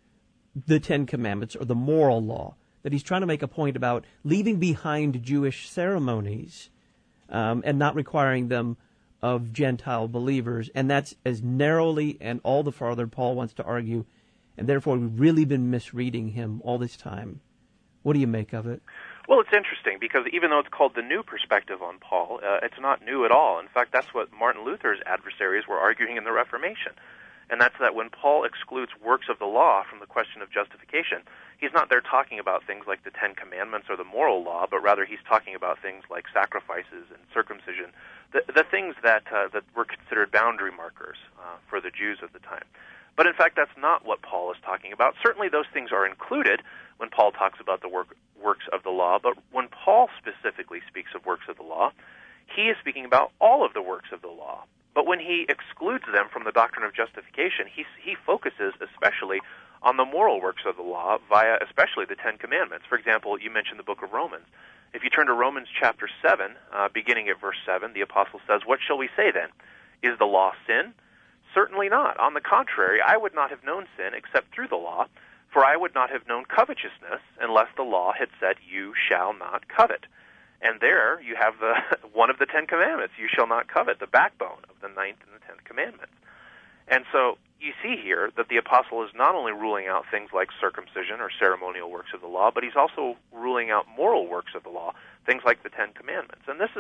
B: the Ten Commandments or the moral law. That he's trying to make a point about leaving behind Jewish ceremonies um, and not requiring them of Gentile believers, and that's as narrowly and all the farther Paul wants to argue, and therefore we've really been misreading him all this time. What do you make of it?
C: Well, it's interesting because even though it's called the new perspective on Paul, uh, it's not new at all. In fact, that's what Martin Luther's adversaries were arguing in the Reformation. And that's that when Paul excludes works of the law from the question of justification, he's not there talking about things like the Ten Commandments or the moral law, but rather he's talking about things like sacrifices and circumcision, the, the things that uh, that were considered boundary markers uh, for the Jews of the time. But in fact, that's not what Paul is talking about. Certainly those things are included when Paul talks about the work, works of the law, but when Paul specifically speaks of works of the law, he is speaking about all of the works of the law. But when he excludes them from the doctrine of justification, he, he focuses especially on the moral works of the law via especially the Ten Commandments. For example, you mentioned the book of Romans. If you turn to Romans chapter seven, uh, beginning at verse seven, the apostle says, "What shall we say then? Is the law sin? Certainly not. On the contrary, I would not have known sin except through the law, for I would not have known covetousness unless the law had said, 'You shall not covet.'" And there you have the one of the Ten Commandments, "You shall not covet," the backbone of the ninth and the tenth commandments. And so you see here that the apostle is not only ruling out things like circumcision or ceremonial works of the law, but he's also ruling out moral works of the law, things like the Ten Commandments. And this is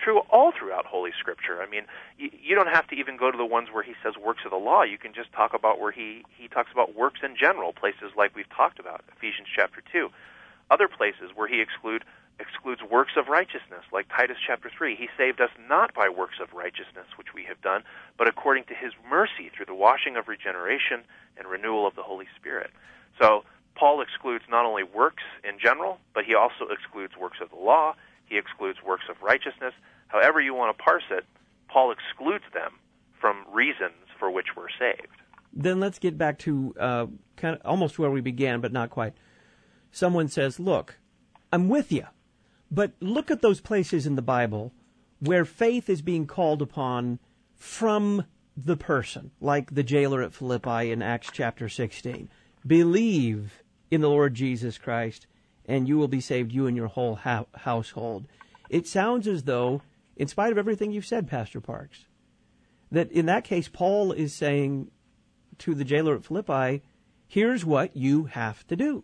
C: true all throughout Holy Scripture. I mean, you, you don't have to even go to the ones where he says works of the law. You can just talk about where he, he talks about works in general, places like we've talked about, Ephesians chapter two. Other places where he exclude, excludes works of righteousness, like Titus chapter three. He saved us not by works of righteousness, which we have done, but according to his mercy through the washing of regeneration and renewal of the Holy Spirit. So Paul excludes not only works in general, but he also excludes works of the law. He excludes works of righteousness. However you want to parse it, Paul excludes them from reasons for which we're saved.
B: Then let's get back to uh, kind of almost where we began, but not quite. Someone says, look, I'm with you, but look at those places in the Bible where faith is being called upon from the person, like the jailer at Philippi in Acts chapter sixteen. Believe in the Lord Jesus Christ, and you will be saved, you and your whole ha- household. It sounds as though, in spite of everything you've said, Pastor Parks, that in that case, Paul is saying to the jailer at Philippi, here's what you have to do.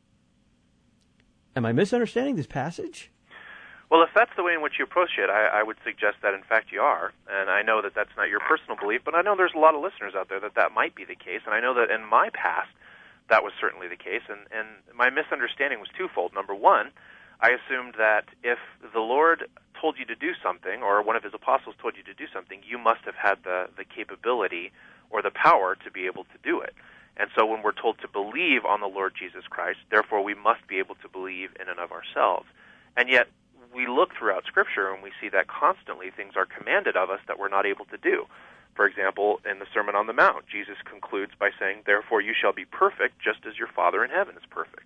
B: Am I misunderstanding this passage?
C: Well, if that's the way in which you approach it, I, I would suggest that, in fact, you are. And I know that that's not your personal belief, but I know there's a lot of listeners out there that that might be the case. And I know that in my past, that was certainly the case. And, and my misunderstanding was twofold. Number one, I assumed that if the Lord told you to do something, or one of his apostles told you to do something, you must have had the, the capability or the power to be able to do it. And so when we're told to believe on the Lord Jesus Christ, therefore we must be able to believe in and of ourselves. And yet we look throughout Scripture and we see that constantly things are commanded of us that we're not able to do. For example, in the Sermon on the Mount, Jesus concludes by saying, therefore you shall be perfect just as your Father in heaven is perfect.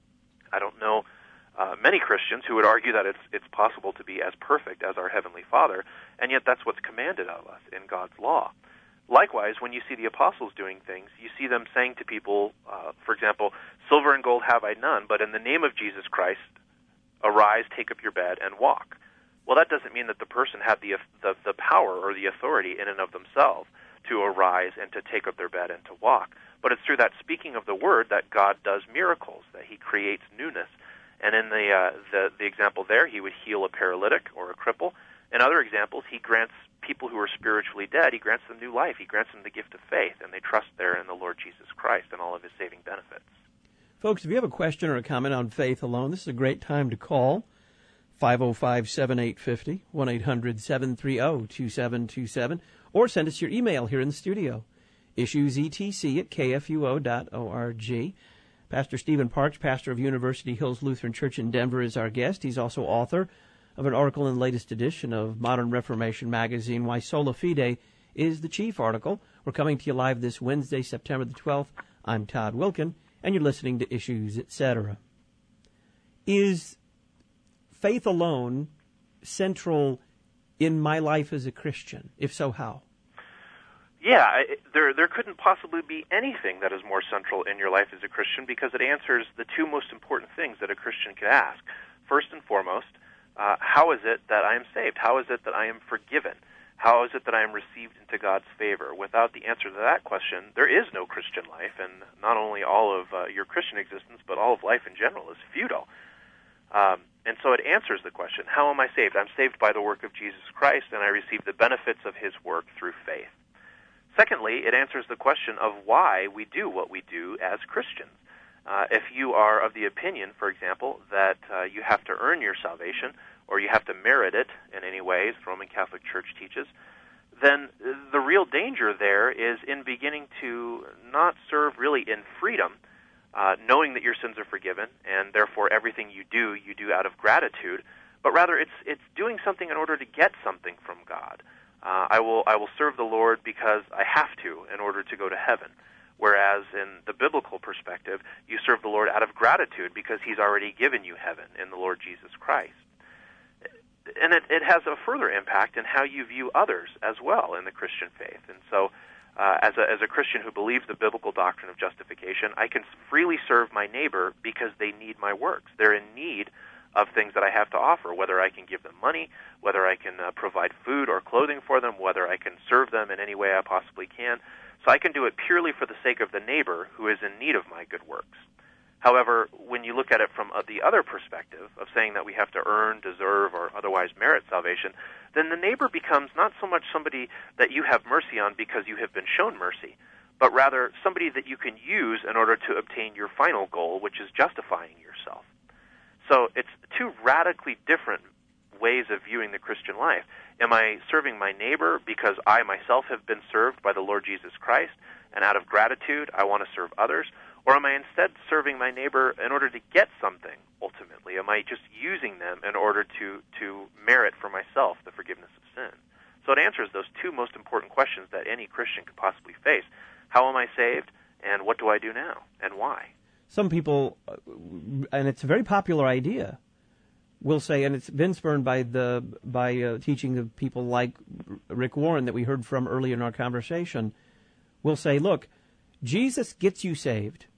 C: I don't know uh, many Christians who would argue that it's, it's possible to be as perfect as our Heavenly Father, and yet that's what's commanded of us in God's law. Likewise, when you see the apostles doing things, you see them saying to people, uh, for example, silver and gold have I none, but in the name of Jesus Christ, arise, take up your bed, and walk. Well, that doesn't mean that the person had the, the the power or the authority in and of themselves to arise and to take up their bed and to walk. But it's through that speaking of the word that God does miracles, that he creates newness. And in the, uh, the, the example there, he would heal a paralytic or a cripple. In other examples, he grants people who are spiritually dead, he grants them new life. He grants them the gift of faith, and they trust there in the Lord Jesus Christ and all of his saving benefits.
B: Folks, if you have a question or a comment on faith alone, this is a great time to call. five oh five, seven eight five oh, one eight hundred, seven three oh, two seven two seven, or send us your email here in the studio, issuesetc at k f u o dot org. Pastor Stephen Parks, pastor of University Hills Lutheran Church in Denver, is our guest. He's also author of an article in the latest edition of Modern Reformation magazine, Why Sola Fide is the Chief Article. We're coming to you live this Wednesday, September the twelfth. I'm Todd Wilkin, and you're listening to Issues, et cetera. Is faith alone central in my life as a Christian? If so, how?
C: Yeah, it, there there couldn't possibly be anything that is more central in your life as a Christian, because it answers the two most important things that a Christian could ask. First and foremost, uh, how is it that I am saved? How is it that I am forgiven? How is it that I am received into God's favor? Without the answer to that question, there is no Christian life, and not only all of uh, your Christian existence, but all of life in general is futile. Um, and so it answers the question, how am I saved? I'm saved by the work of Jesus Christ, and I receive the benefits of his work through faith. Secondly, it answers the question of why we do what we do as Christians. Uh, if you are of the opinion, for example, that uh, you have to earn your salvation, or you have to merit it in any way, as the Roman Catholic Church teaches, then the real danger there is in beginning to not serve really in freedom, uh, knowing that your sins are forgiven, and therefore everything you do, you do out of gratitude, but rather it's it's doing something in order to get something from God. Uh, I will I will serve the Lord because I have to in order to go to heaven. Whereas in the biblical perspective, you serve the Lord out of gratitude because he's already given you heaven in the Lord Jesus Christ. And it, it has a further impact in how you view others as well in the Christian faith. And so uh, as, a, as a Christian who believes the biblical doctrine of justification, I can freely serve my neighbor because they need my works. They're in need of things that I have to offer, whether I can give them money, whether I can uh, provide food or clothing for them, whether I can serve them in any way I possibly can. So I can do it purely for the sake of the neighbor who is in need of my good works. However, when you look at it from uh, the other perspective of saying that we have to earn, deserve, or otherwise merit salvation, then the neighbor becomes not so much somebody that you have mercy on because you have been shown mercy, but rather somebody that you can use in order to obtain your final goal, which is justifying yourself. So it's two radically different ways of viewing the Christian life. Am I serving my neighbor because I myself have been served by the Lord Jesus Christ, and out of gratitude I want to serve others? Or am I instead serving my neighbor in order to get something, ultimately? Am I just using them in order to, to merit for myself the forgiveness of sin? So it answers those two most important questions that any Christian could possibly face. How am I saved, and what do I do now, and why?
B: Some people, and it's a very popular idea, will say, and it's been spurned by the by uh, teaching of people like Rick Warren that we heard from earlier in our conversation, will say, look, Jesus gets you saved,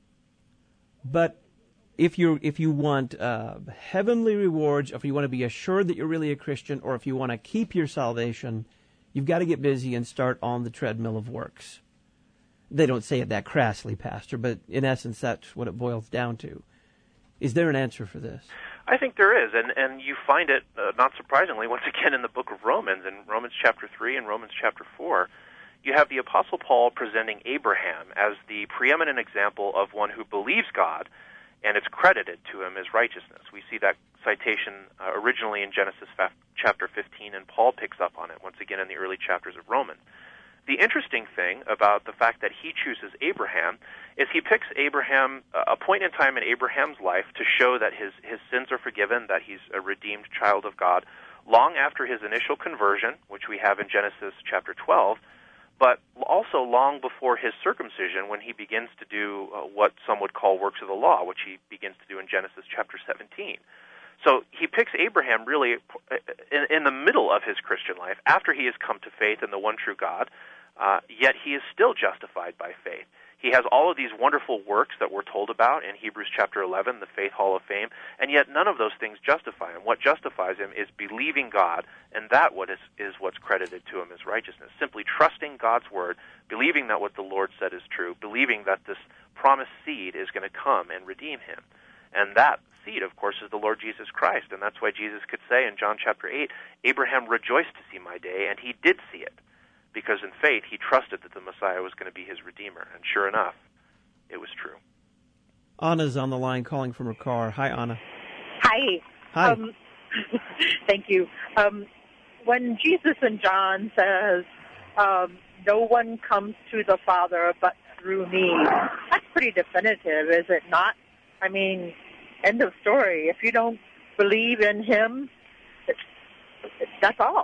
B: but if you if you want uh, heavenly rewards, if you want to be assured that you're really a Christian, or if you want to keep your salvation, you've got to get busy and start on the treadmill of works. They don't say it that crassly, Pastor, but in essence, that's what it boils down to. Is there an answer for this?
C: I think there is, and, and you find it, uh, not surprisingly, once again in the book of Romans, in Romans chapter three and Romans chapter four, you have the Apostle Paul presenting Abraham as the preeminent example of one who believes God, and it's credited to him as righteousness. We see that citation uh, originally in Genesis chapter fifteen, and Paul picks up on it once again in the early chapters of Romans. The interesting thing about the fact that he chooses Abraham is he picks Abraham, a point in time in Abraham's life, to show that his, his sins are forgiven, that he's a redeemed child of God, long after his initial conversion, which we have in Genesis chapter twelve, but also long before his circumcision, when he begins to do uh, what some would call works of the law, which he begins to do in Genesis chapter seventeen. So he picks Abraham really in, in the middle of his Christian life, after he has come to faith in the one true God, uh, yet he is still justified by faith. He has all of these wonderful works that we're told about in Hebrews chapter eleven, the Faith Hall of Fame, and yet none of those things justify him. What justifies him is believing God, and that what is, is what's credited to him as righteousness. Simply trusting God's word, believing that what the Lord said is true, believing that this promised seed is going to come and redeem him. And that seed, of course, is the Lord Jesus Christ, and that's why Jesus could say in John chapter eight, Abraham rejoiced to see my day, and he did see it, because in faith he trusted that the Messiah was going to be his Redeemer, and sure enough, it was true.
B: Anna's on the line calling from her car. Hi, Anna.
J: Hi.
B: Hi.
J: Um, thank you. Um, when Jesus in John says, um, no one comes to the Father but through me, that's pretty definitive, is it not? I mean, end of story. If you don't believe in him, it's, it's, that's all.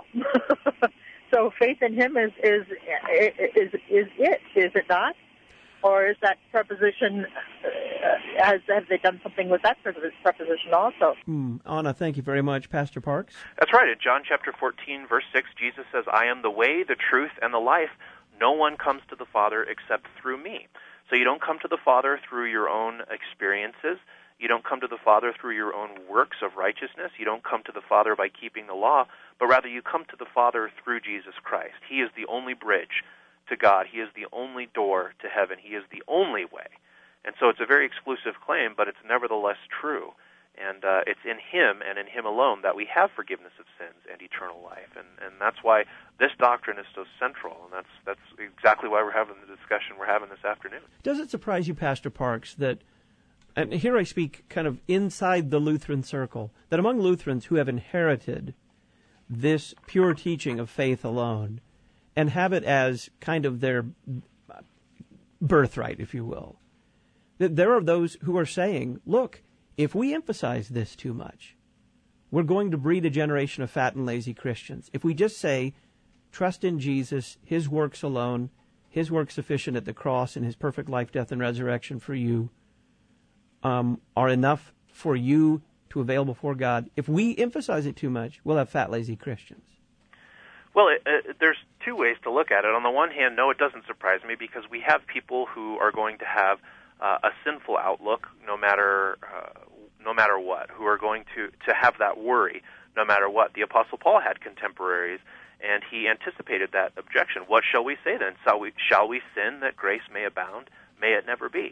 J: So faith in him is is is is it? Is it not? Or is that preposition? Uh, has have they done something with that preposition also?
B: Mm, Anna, thank you very much, Pastor Parks.
C: That's right. In John chapter fourteen, verse six, Jesus says, "I am the way, the truth, and the life. No one comes to the Father except through me." So you don't come to the Father through your own experiences. You don't come to the Father through your own works of righteousness. You don't come to the Father by keeping the law, but rather you come to the Father through Jesus Christ. He is the only bridge to God. He is the only door to heaven. He is the only way. And so it's a very exclusive claim, but it's nevertheless true. And uh, it's in him and in him alone that we have forgiveness of sins and eternal life. And, and that's why this doctrine is so central, and that's that's exactly why we're having the discussion we're having this afternoon.
B: Does it surprise you, Pastor Parks, that, and here I speak kind of inside the Lutheran circle, that among Lutherans who have inherited this pure teaching of faith alone and have it as kind of their birthright, if you will, that there are those who are saying, look, if we emphasize this too much, we're going to breed a generation of fat and lazy Christians. If we just say, trust in Jesus, his works alone, his work sufficient at the cross and his perfect life, death, and resurrection for you um, are enough for you to avail before God. If we emphasize it too much, we'll have fat, lazy Christians.
C: Well, it, uh, there's two ways to look at it. On the one hand, no, it doesn't surprise me, because we have people who are going to have uh, a sinful outlook no matter uh, no matter what, who are going to, to have that worry no matter what. The Apostle Paul had contemporaries, and he anticipated that objection. What shall we say then? Shall we, shall we sin that grace may abound? May it never be.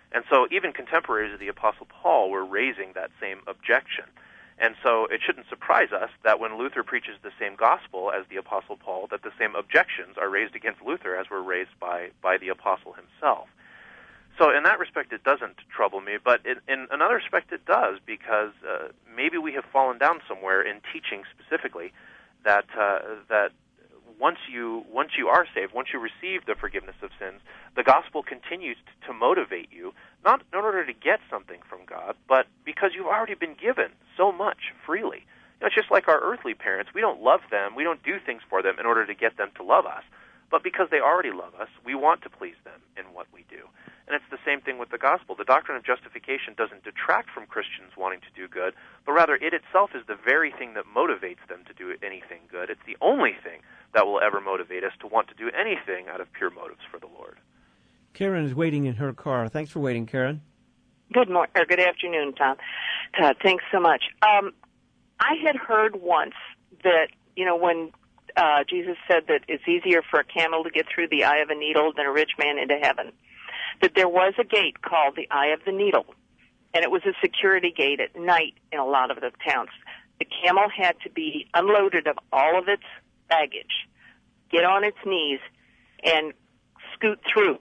C: And so even contemporaries of the Apostle Paul were raising that same objection. And so it shouldn't surprise us that when Luther preaches the same gospel as the Apostle Paul, that the same objections are raised against Luther as were raised by, by the Apostle himself. So in that respect, it doesn't trouble me, but in, in another respect, it does, because uh, maybe we have fallen down somewhere in teaching specifically that uh, that once you once you are saved, once you receive the forgiveness of sins, the gospel continues to motivate you, not in order to get something from God, but because you've already been given so much freely. You know, it's just like our earthly parents. We don't love them, we don't do things for them in order to get them to love us, but because they already love us, we want to please them in what we do. And it's the same thing with the gospel. The doctrine of justification doesn't detract from Christians wanting to do good, but rather it itself is the very thing that motivates them to do anything good. It's the only thing that will ever motivate us to want to do anything out of pure motives for the Lord.
B: Karen is waiting in her car. Thanks for waiting, Karen.
K: Good morning, or good afternoon, Tom. Todd, thanks so much. Um, I had heard once that, you know, when uh, Jesus said that it's easier for a camel to get through the eye of a needle than a rich man into heaven, that there was a gate called the Eye of the Needle, and it was a security gate at night in a lot of the towns. The camel had to be unloaded of all of its baggage, get on its knees, and scoot through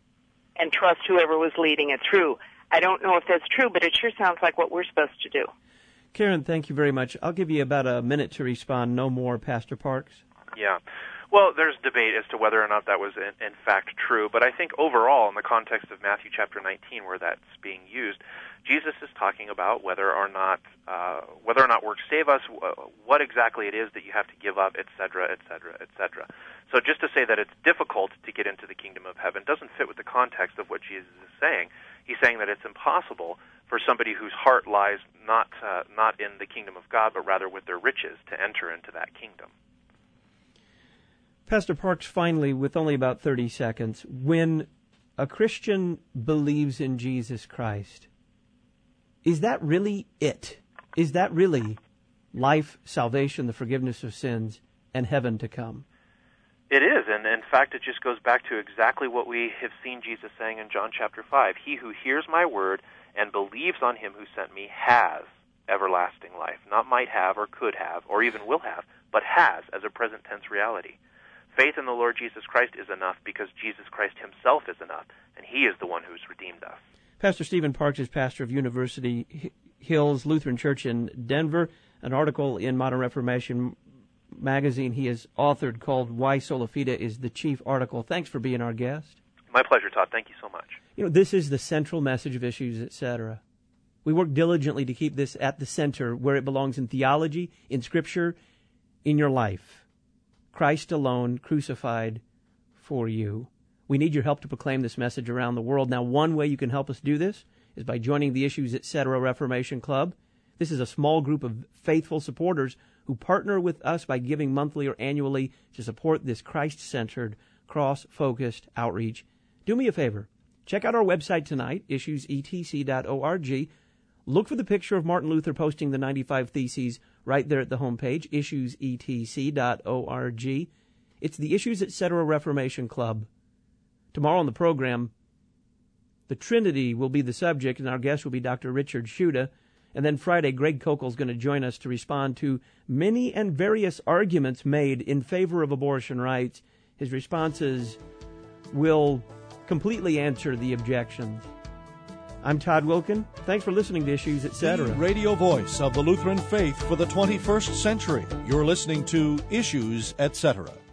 K: and trust whoever was leading it through. I don't know if that's true, but it sure sounds like what we're supposed to do.
B: Karen, thank you very much. I'll give you about a minute to respond. No more, Pastor Parks.
C: Yeah. Well, there's debate as to whether or not that was in, in fact true, but I think overall, in the context of Matthew chapter nineteen, where that's being used, Jesus is talking about whether or not uh, whether or not works save us, what exactly it is that you have to give up, et cetera, et cetera, et cetera. So just to say that it's difficult to get into the kingdom of heaven doesn't fit with the context of what Jesus is saying. He's saying that it's impossible for somebody whose heart lies not uh, not in the kingdom of God, but rather with their riches, to enter into that kingdom.
B: Pastor Parks, finally, with only about thirty seconds, when a Christian believes in Jesus Christ, is that really it? Is that really life, salvation, the forgiveness of sins, and heaven to come?
C: It is, and in fact, it just goes back to exactly what we have seen Jesus saying in John chapter five. He who hears my word and believes on him who sent me has everlasting life. Not might have or could have or even will have, but has as a present tense reality. Faith in the Lord Jesus Christ is enough because Jesus Christ himself is enough, and he is the one who's redeemed us.
B: Pastor Stephen Parks is pastor of University Hills Lutheran Church in Denver. An article in Modern Reformation magazine he has authored called Why Sola Fide is the chief article. Thanks for being our guest.
C: My pleasure, Todd. Thank you so much.
B: You know, this is the central message of Issues, et cetera. We work diligently to keep this at the center where it belongs in theology, in Scripture, in your life. Christ alone crucified for you. We need your help to proclaim this message around the world. Now, one way you can help us do this is by joining the Issues, et cetera. Reformation Club. This is a small group of faithful supporters who partner with us by giving monthly or annually to support this Christ-centered, cross-focused outreach. Do me a favor. Check out our website tonight, issues e t c dot org. Look for the picture of Martin Luther posting the ninety-five Theses right there at the homepage, issues e t c dot org. It's the Issues, et cetera. Reformation Club. Tomorrow on the program, the Trinity will be the subject, and our guest will be Doctor Richard Shuda. And then Friday, Greg Kokel is going to join us to respond to many and various arguments made in favor of abortion rights. His responses will completely answer the objections. I'm Todd Wilkin. Thanks for listening to Issues, et cetera.
E: The radio voice of the Lutheran faith for the twenty-first century. You're listening to Issues, et cetera.